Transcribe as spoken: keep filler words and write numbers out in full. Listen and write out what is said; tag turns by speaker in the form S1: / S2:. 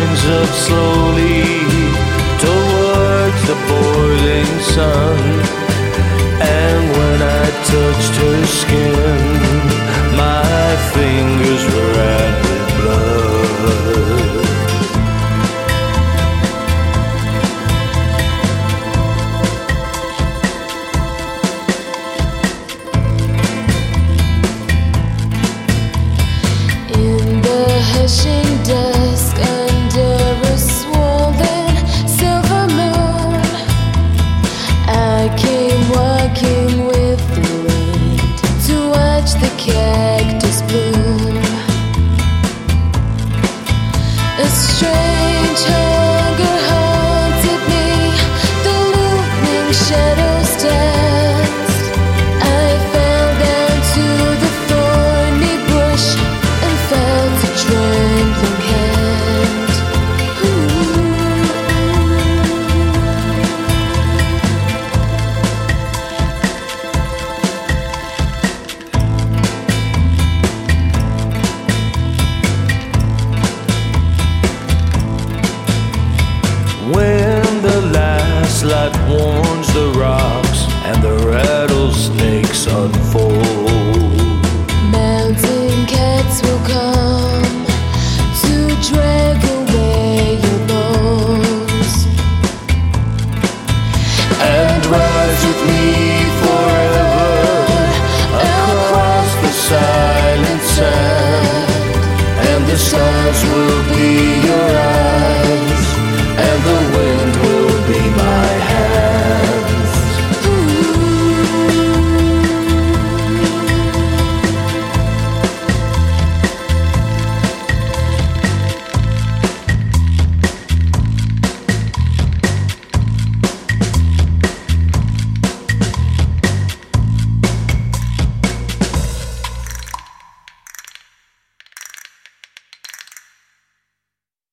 S1: winds up slowly towards the boiling sun. And when I touched her skin, my fingers were red with blood.
S2: In the hushing dusk, under a swollen silver moon, I came walking with the wind to watch the cactus bloom. A strange hunger haunted me, the looming shadows danced. I fell down to the thorny bush and felt a trembling hand.
S1: When the last light warms the rocks and the rattlesnakes unfold,
S2: Mountain cats will come to drag away your bones
S1: and rise with me forever across the silent sand, and the stars will be your eyes.